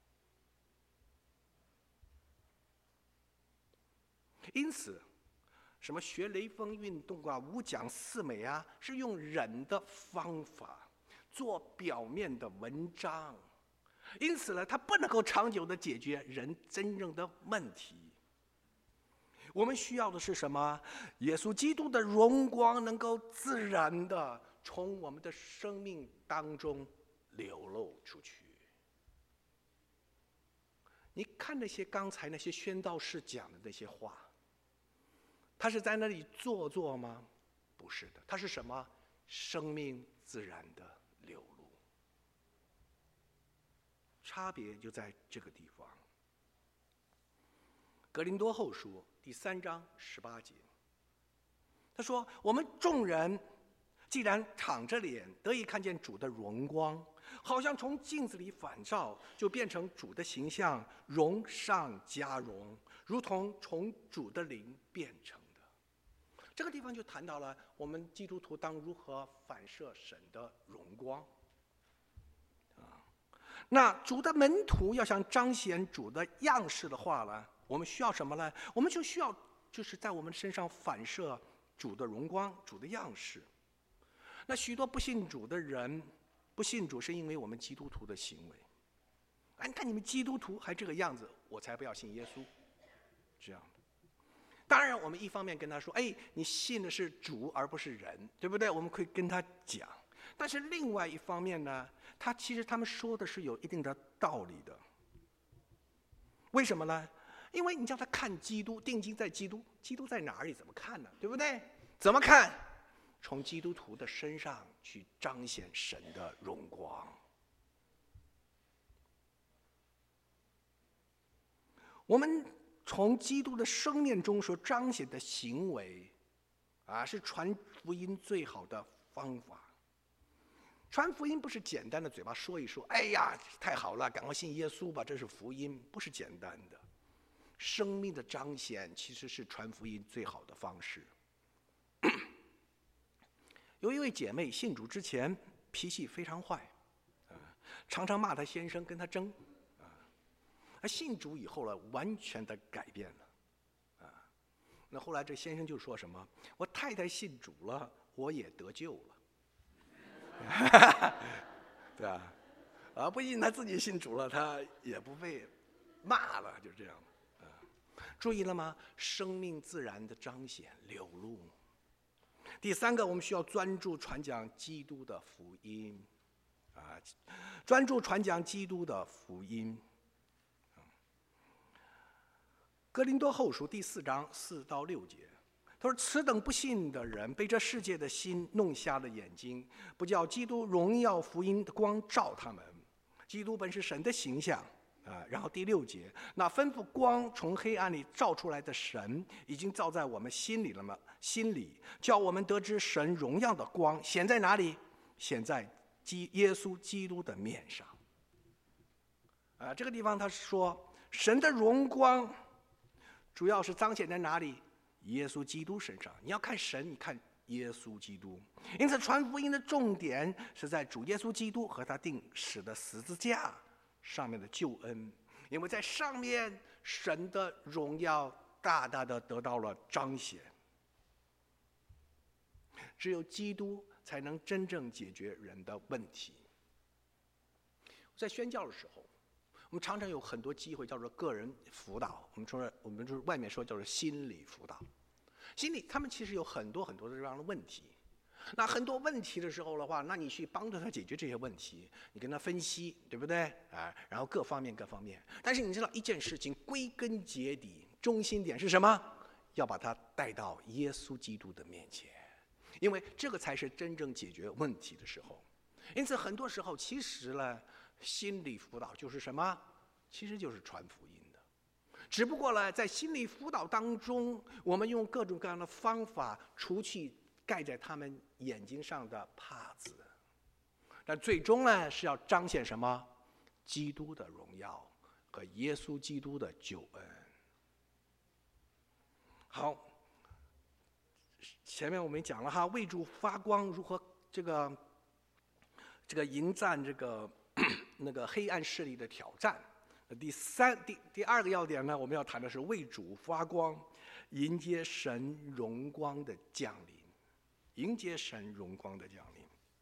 因此，什么学雷锋运动啊、五讲四美啊，是用人的方法做表面的文章，因此呢，它不能够长久的解决人真正的问题。我们需要的是什么？耶稣基督的荣光能够自然的从我们的生命当中流露出去。你看那些刚才那些宣道士讲的那些话，他是在那里做吗？不是的，他是什么？生命自然的流露。差别就在这个地方。格林多后书第3章18节，他说：“我们众人既然敞着脸得以看见主的荣光，好像从镜子里反照，就变成主的形象，荣上加荣，如同从主的灵变成的。”这个地方就谈到了我们基督徒当如何反射神的荣光。那主的门徒要想彰显主的样式的话呢，我们需要什么呢？我们就需要就是在我们身上反射主的荣光、主的样式。那许多不信主的人，不信主是因为我们基督徒的行为。哎，你看你们基督徒还这个样子，我才不要信耶稣。这样的。当然，我们一方面跟他说：“哎，你信的是主而不是人，对不对？”我们可以跟他讲。但是另外一方面呢，其实他们说的是有一定的道理的。为什么呢？因为你叫他看基督，定睛在基督，基督在哪里？怎么看呢？对不对？怎么看？从基督徒的身上去彰显神的荣光。我们从基督的生命中所彰显的行为，是传福音最好的方法。传福音不是简单的嘴巴说一说，哎呀，太好了，赶快信耶稣吧，这是福音，不是简单的。生命的彰显其实是传福音最好的方式。有一位姐妹信主之前脾气非常坏，常常骂她先生，跟她争。信主以后呢，完全的改变了。那后来这先生就说什么：“我太太信主了，我也得救了。”对啊，不信他自己信主了，他也不被骂了，就这样。注意了吗？生命自然的彰显流露。第3个，我们需要专注传讲基督的福音，专注传讲基督的福音。哥林多后书第4章4到6节。他说：“此等不信的人，被这世界的心弄瞎了眼睛，不叫基督荣耀福音的光照他们。基督本是神的形象。”然后第6节，那吩咐光从黑暗里照出来的神，已经照在我们心里了吗？心里叫我们得知神荣耀的光显在哪里？显在耶稣基督的面上。这个地方他说，神的荣光主要是彰显在哪里？耶稣基督身上。你要看神，你看耶稣基督。因此传福音的重点是在主耶稣基督和他钉死的十字架上面的救恩。 因为在上面神的荣耀大大的得到了彰显。只有基督才能真正解决人的问题。在宣教的时候，我们常常有很多机会叫做个人辅导，我们就是外面说叫做心理辅导。心理他们其实有很多很多的这样的问题。那很多问题的时候的话，那你去帮助他解决这些问题，你跟他分析，对不对啊？然后各方面。但是你知道一件事情，归根结底，中心点是什么？要把他带到耶稣基督的面前，因为这个才是真正解决问题的时候。因此，很多时候其实呢，心理辅导就是什么？其实就是传福音的。只不过呢，在心理辅导当中，我们用各种各样的方法除去盖在他们眼睛上的帕子，但最终呢，是要彰显什么？基督的荣耀和耶稣基督的救恩。好，前面我们讲了哈，为主发光，如何这个迎战这个那个黑暗势力的挑战。第二个要点呢，我们要谈的是为主发光，迎接神荣光的降临。迎接神荣光的降临。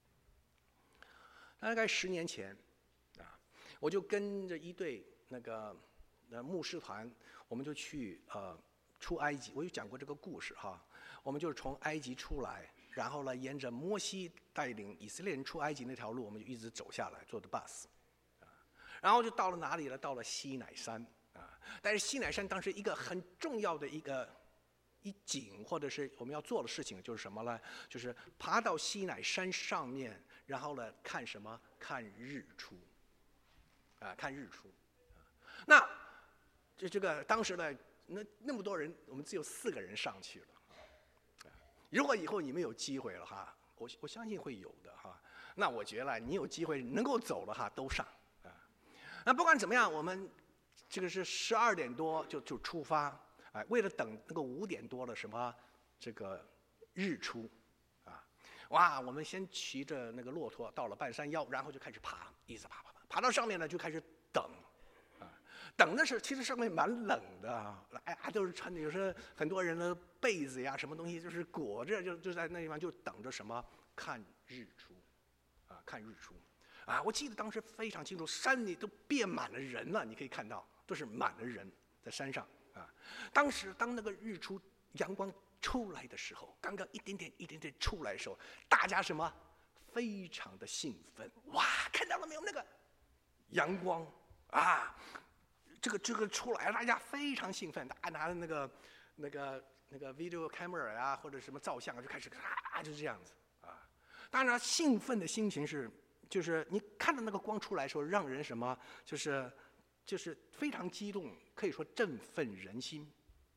大概10年前，我就跟着一队那个牧师团，我们就去出埃及。我有讲过这个故事哈。我们就是从埃及出来，然后呢，沿着摩西带领以色列人出埃及那条路，我们就一直走下来，坐的 bus，然后就到了哪里了？到了西乃山啊。但是西乃山当时一个很重要的一景，或者是我们要做的事情就是什么呢？就是爬到西乃山上面，然后呢看什么？看日出，看日出。那这个当时呢，那么多人，我们只有4个人上去了。如果以后你们有机会了哈，我相信会有的哈。那我觉得你有机会能够走了哈，都上啊。那不管怎么样，我们这个是12点多就出发。为了等那个5点多的什么这个日出，哇！我们先骑着那个骆驼到了半山腰，然后就开始爬，一直爬到上面呢，就开始等，等的是其实上面蛮冷的，都是穿的，有时候很多人的被子呀，什么东西就是裹着，就在那地方就等着什么看日出，看日出，我记得当时非常清楚，山里都变满了人了，你可以看到都是满了人在山上。当时当那个日出阳光出来的时候，刚刚一点点出来的时候，大家什么非常的兴奋，哇，看到了没有那个阳光这个出来，大家非常兴奋，大家拿着那个 video camera 呀，或者什么照相就开始就是这样子当然兴奋的心情就是你看到那个光出来的时候，让人什么就是非常激动，可以说振奋人心。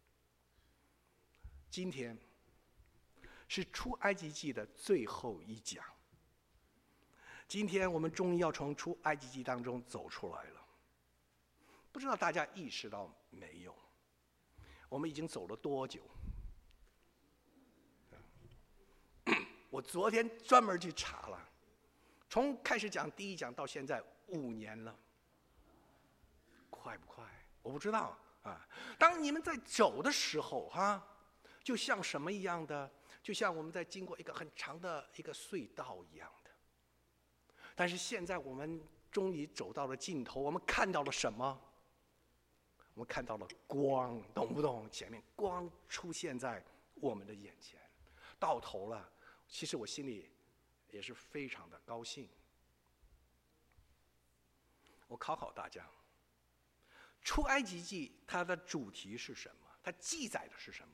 今天是出埃及记的最后一讲，今天我们终于要从出埃及记当中走出来了。不知道大家意识到没有，我们已经走了多久？我昨天专门去查了，从开始讲第1讲到现在5年了。快不快？我不知道当你们在走的时候就像什么一样的？就像我们在经过一个很长的一个隧道一样的。但是现在我们终于走到了尽头，我们看到了什么？我们看到了光，懂不懂？前面光出现在我们的眼前，到头了。其实我心里也是非常的高兴。我考考大家。出埃及记它的主题是什么？它记载的是什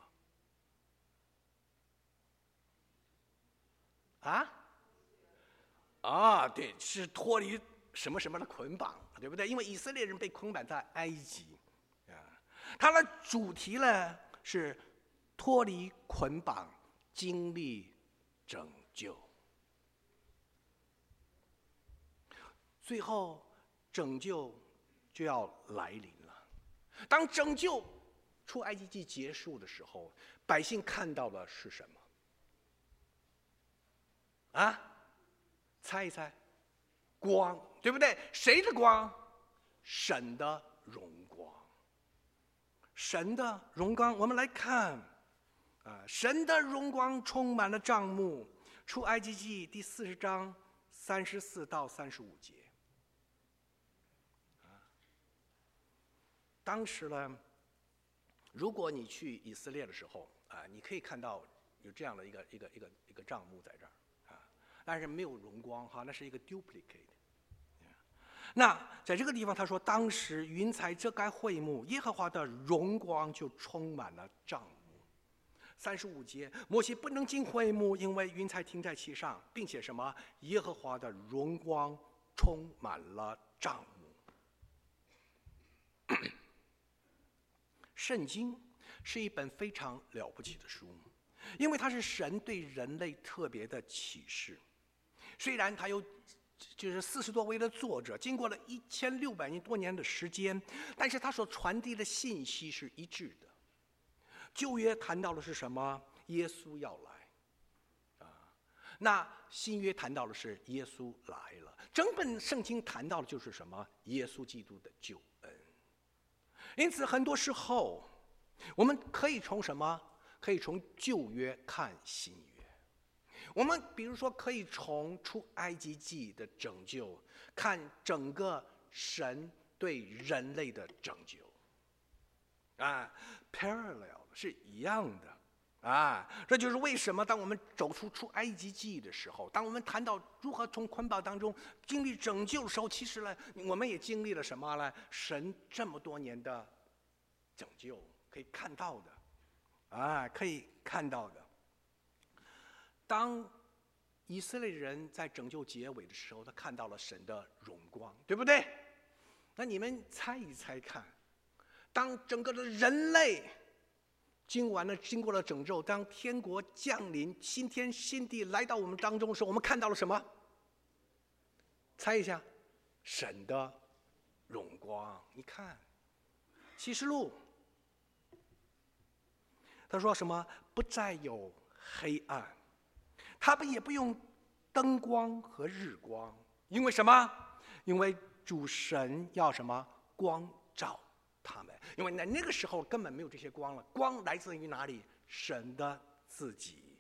么？对，是脱离什么什么的捆绑，对不对？因为以色列人被捆绑在埃及，它的主题呢是脱离捆绑，经历拯救。最后，拯救就要来临了。当拯救出埃及记结束的时候，百姓看到的是什么？猜一猜，光，对不对？谁的光？神的荣光。神的荣光，我们来看神的荣光充满了帐幕，出埃及记第40章34到35节。当时呢，如果你去以色列的时候你可以看到有这样的一个帐幕在这儿但是没有荣光那是一个 duplicate。那在这个地方他说，当时云彩遮盖会幕，耶和华的荣光就充满了帐幕。35节，摩西不能进会幕，因为云彩停在其上，并且什么？耶和华的荣光充满了帐幕。圣经是一本非常了不起的书，因为它是神对人类特别的启示。虽然它有就是40多位的作者，经过了1600多年的时间，但是他所传递的信息是一致的。旧约谈到的是什么？耶稣要来那新约谈到的是耶稣来了。整本圣经谈到的就是什么？耶稣基督的救恩。因此很多时候我们可以从什么？可以从旧约看新约。我们比如说可以从出埃及记的拯救看整个神对人类的拯救parallel 是一样的这就是为什么当我们走出埃及记的时候，当我们谈到如何从捆绑当中经历拯救的时候，其实呢我们也经历了什么呢？神这么多年的拯救可以看到的可以看到的。当以色列人在拯救结尾的时候，他看到了神的荣光，对不对？那你们猜一猜看，当整个的人类经过了拯救，当天国降临，新天新地来到我们当中的时候，我们看到了什么？猜一下，神的荣光。你看启示录他说什么？不再有黑暗，他们也不用灯光和日光，因为什么？因为主神要什么？光照他们。因为在那个时候根本没有这些光了，光来自于哪里？神的自己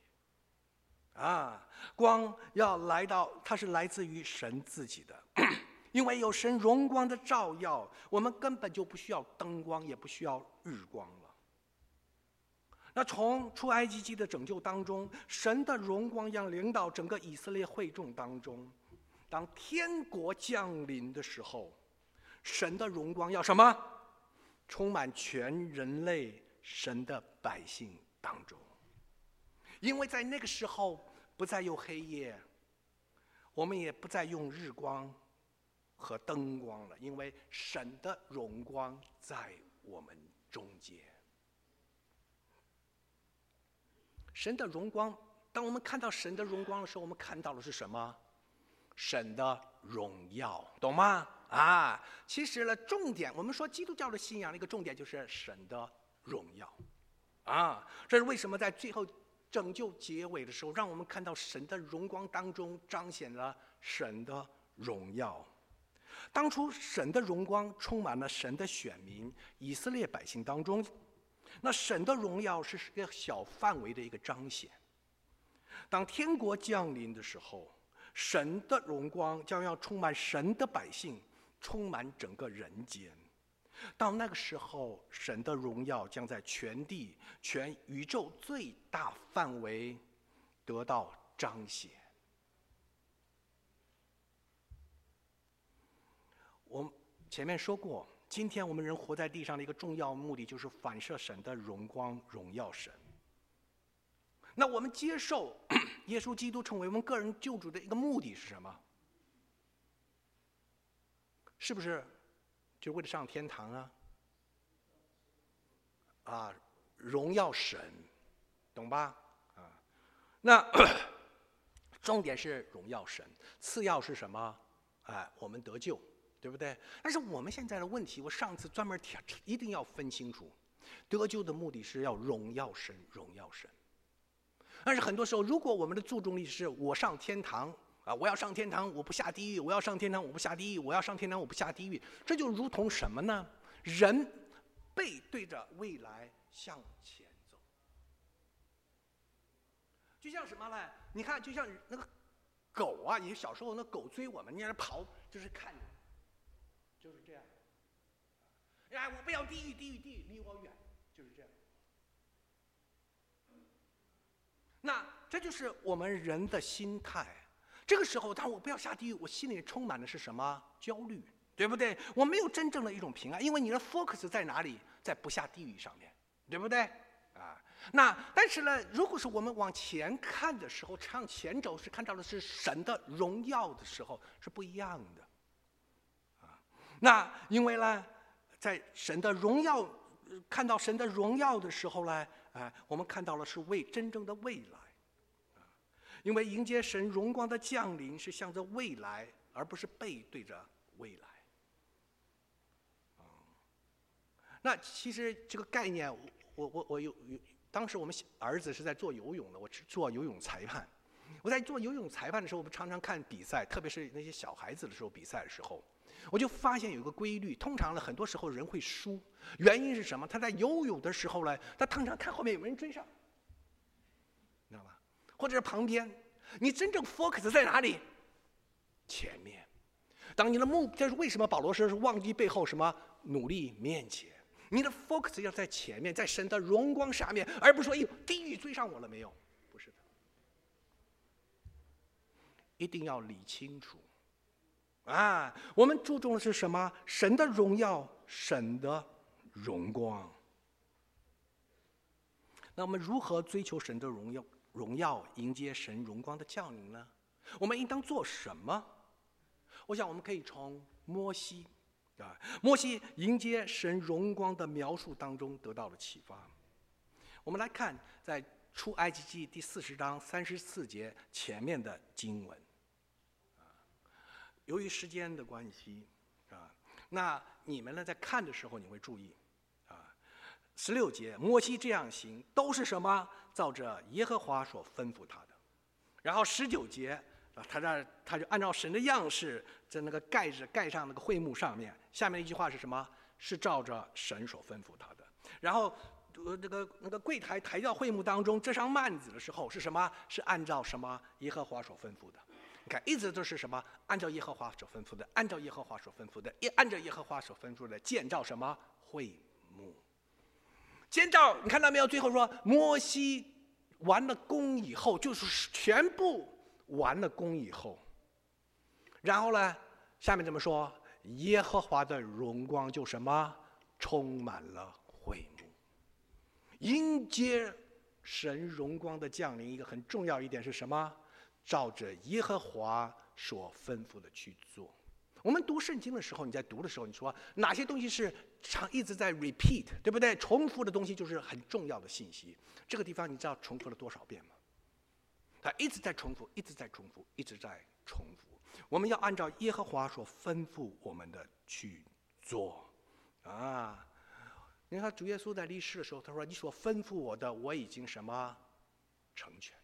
光要来到，它是来自于神自己的。因为有神荣光的照耀，我们根本就不需要灯光，也不需要日光了。那从出埃及记的拯救当中，神的荣光要领导整个以色列会众当中，当天国降临的时候，神的荣光要什么？充满全人类神的百姓当中。因为在那个时候不再有黑夜，我们也不再用日光和灯光了，因为神的荣光在我们中间。神的荣光，当我们看到神的荣光的时候，我们看到的是什么？神的荣耀，懂吗？其实呢，重点我们说基督教的信仰的一个重点就是神的荣耀这是为什么在最后拯救结尾的时候，让我们看到神的荣光当中彰显了神的荣耀。当初神的荣光充满了神的选民以色列百姓当中，那神的荣耀是一个小范围的一个彰显。当天国降临的时候，神的荣光将要充满神的百姓，充满整个人间。到那个时候，神的荣耀将在全地、全宇宙最大范围得到彰显。我前面说过，今天我们人活在地上的一个重要目的，就是反射神的荣光，荣耀神。那我们接受耶稣基督成为我们个人救主的一个目的是什么？是不是就为了上天堂荣耀神，懂吧？那重点是荣耀神，次要是什么？我们得救，对不对？但是我们现在的问题，我上次专门一定要分清楚，得救的目的是要荣耀神，荣耀神。但是很多时候，如果我们的注重力是我上天堂我要上天堂，我不下地狱；我要上天堂，我不下地狱；我要上天堂，我不下地狱。这就如同什么呢？ 人背对着未来向前走。就像什么呢？你看，就像那个狗啊，你小时候那狗追我们，你在那跑，就是看着，就是这样。哎，我不要地狱，地狱，地狱，离我远，就是这样。那这就是我们人的心态。这个时候，当我不要下地狱，我心里充满的是什么？焦虑，对不对？我没有真正的一种平安，因为你的 focus 在哪里？在不下地狱上面，对不对？啊，那但是呢，如果是我们往前看的时候，向前走，是看到的是神的荣耀的时候，是不一样的。啊，那因为呢，在神的荣耀，看到神的荣耀的时候呢，我们看到了是真正的未来。因为迎接神荣光的降临是向着未来，而不是背对着未来。那其实这个概念，我有，当时我们儿子是在做游泳的，我是做游泳裁判。我在做游泳裁判的时候，我们常常看比赛，特别是那些小孩子的时候比赛的时候，我就发现有一个规律，通常呢，很多时候人会输，原因是什么？他在游泳的时候呢，他通常看后面有没有人追上，你知道吗？或者是旁边，你真正 focus 在哪里？前面。当你的这是为什么保罗说是忘记背后什么努力面前？你的 focus 要在前面，在神的荣光下面，而不是说哎呦地狱追上我了没有？不是的，一定要理清楚。啊，我们注重的是什么？神的荣耀，神的荣光。那我们如何追求神的荣耀，迎接神荣光的降临呢？我们应当做什么？我想我们可以从摩西迎接神荣光的描述当中得到了启发。我们来看在出埃及记第40章34节前面的经文。由于时间的关系，那你们呢在看的时候你会注意，16节，摩西这样行，都是什么？照着耶和华所吩咐他的。然后19节，他就按照神的样式，在那个盖上那个会幕上面。下面一句话是什么？是照着神所吩咐他的。然后，那个柜台抬到会幕当中，这上幔子的时候是什么？是按照什么耶和华所吩咐的。你看，一直都是什么？按照耶和华所吩咐的，按照耶和华所吩咐的，按照耶和华所吩咐的建造什么会幕？建造，你看到没有？最后说摩西完了工以后，就是全部完了工以后，然后呢，下面怎么说？耶和华的荣光就什么？充满了会幕。迎接神荣光的降临，一个很重要一点是什么？照着耶和华所吩咐的去做。我们读圣经的时候，你在读的时候，你说哪些东西是一直在 repeat， 对不对？重复的东西就是很重要的信息。这个地方你知道重复了多少遍吗？它一直在重复，一直在重复，一直在重复。我们要按照耶和华所吩咐我们的去做啊！你看主耶稣在历世的时候，他说：“你所吩咐我的，我已经什么成全了。”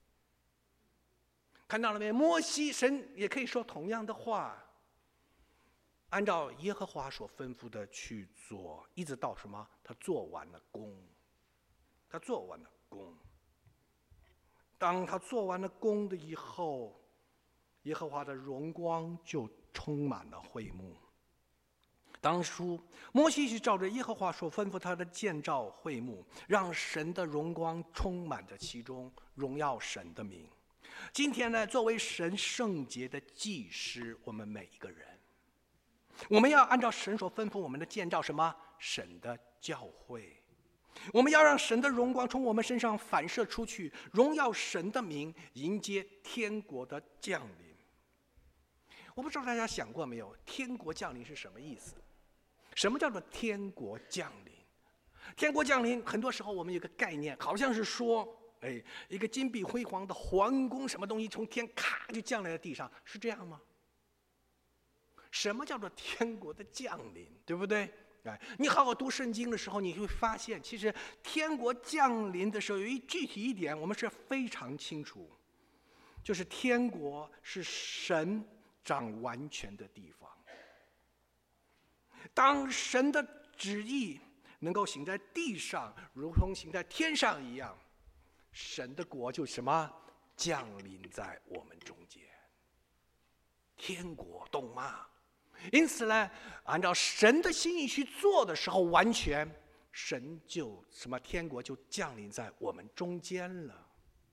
看到了没？摩西神也可以说同样的话，按照耶和华所吩咐的去做，一直到什么？他做完了工，他做完了工。当他做完了工的以后，耶和华的荣光就充满了会幕。当初摩西是照着耶和华所吩咐他的建造会幕，让神的荣光充满着其中，荣耀神的名。今天呢，作为神圣洁的祭司，我们每一个人，我们要按照神所吩咐我们的建造什么？神的教会。我们要让神的荣光从我们身上反射出去，荣耀神的名，迎接天国的降临。我不知道大家想过没有，天国降临是什么意思？什么叫做天国降临？天国降临，很多时候我们有个概念，好像是说，一个金碧辉煌的皇宫，什么东西从天咔就降在了地上，是这样吗？什么叫做天国的降临？对不对？你好好读圣经的时候，你会发现，其实天国降临的时候，有具体一点，我们是非常清楚，就是天国是神掌完全的地方。当神的旨意能够行在地上，如同行在天上一样，神的国就什么降临在我们中间。天国，懂吗？因此呢，按照神的心意去做的时候，完全神就什么天国就降临在我们中间了。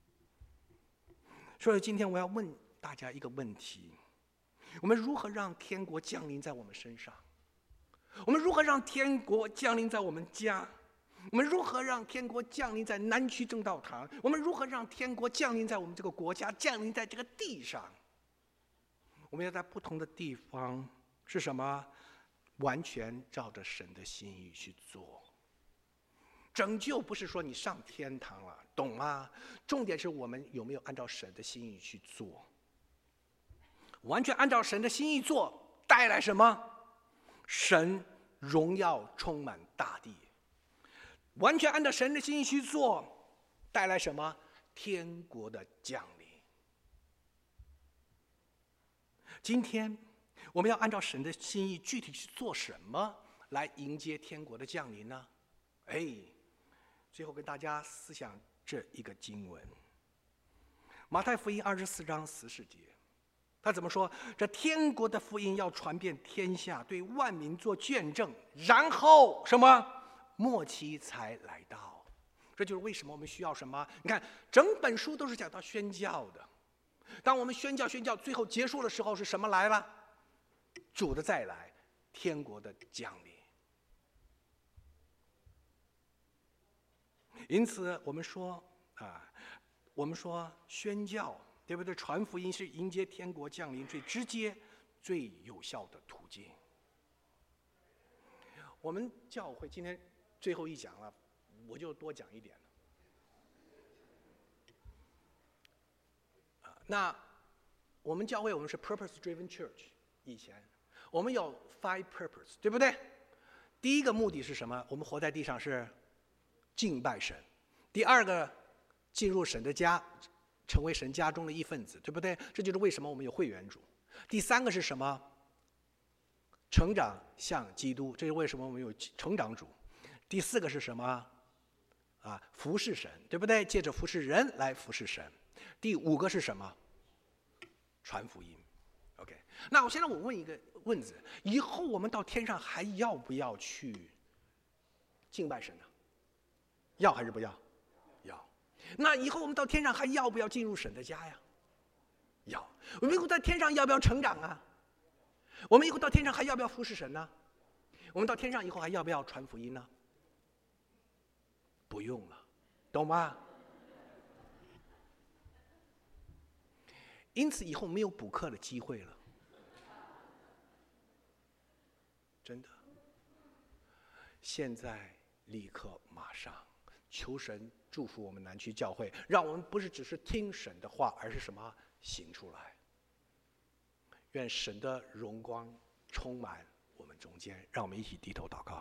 所以今天我要问大家一个问题：我们如何让天国降临在我们身上？我们如何让天国降临在我们家？我们如何让天国降临在南区正道堂？我们如何让天国降临在我们这个国家，降临在这个地上？我们要在不同的地方是什么？完全照着神的心意去做。拯救不是说你上天堂了，懂吗？重点是我们有没有按照神的心意去做。完全按照神的心意做，带来什么？神荣耀充满大地。完全按照神的心意去做，带来什么？天国的降临。今天我们要按照神的心意具体去做什么来迎接天国的降临呢？最后跟大家思想这一个经文，马太福音24章14节，他怎么说？这天国的福音要传遍天下，对万民做见证，然后什么？末期才来到。这就是为什么我们需要什么？你看，整本书都是讲到宣教的。当我们宣教，最后结束的时候是什么来了？主的再来，天国的降临。因此，我们说宣教，对不对？传福音是迎接天国降临最直接、最有效的途径。我们教会今天最后一讲了，我就多讲一点了。那我们教会我们是 purpose-driven church， 以前我们有 5 purpose， 对不对？第一个目的是什么？我们活在地上是敬拜神。第二个，进入神的家，成为神家中的一份子，对不对？这就是为什么我们有会员主。第三个是什么？成长向基督，这是为什么我们有成长主。第四个是什么？服侍神，对不对？借着服侍人来服侍神。第五个是什么？传福音。OK， 那我现在问一个问题：以后我们到天上还要不要去敬拜神呢？要还是不要？要。那以后我们到天上还要不要进入神的家呀？要。我们以后在天上要不要成长啊？我们以后到天上还要不要服侍神呢？我们到天上以后还要不要传福音呢？不用了，懂吗？因此以后没有补课的机会了，真的。现在立刻马上求神祝福我们南区教会，让我们不是只是听神的话，而是什么？行出来。愿神的荣光充满我们中间，让我们一起低头祷告。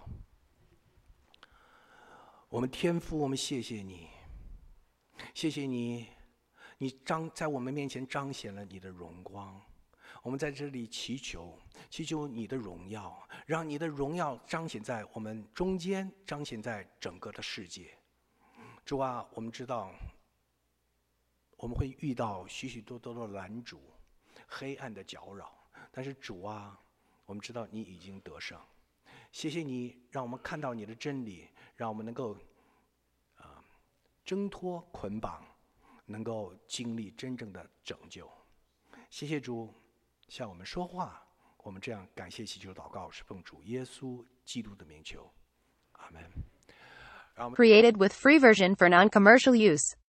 我们天父，我们谢谢你，谢谢你，你在我们面前彰显了你的荣光。我们在这里祈求你的荣耀，让你的荣耀彰显在我们中间，彰显在整个的世界。主啊，我们知道我们会遇到许许多多的拦阻、黑暗的搅扰，但是主啊，我们知道你已经得胜。谢谢你让我们看到你的真理，让我们能够挣脱捆绑，能够经历真正的拯救。谢谢主向我们说话，我们这样感谢祈求祷告，是奉主耶稣基督的名求，阿门。 Created with free version for non-commercial use.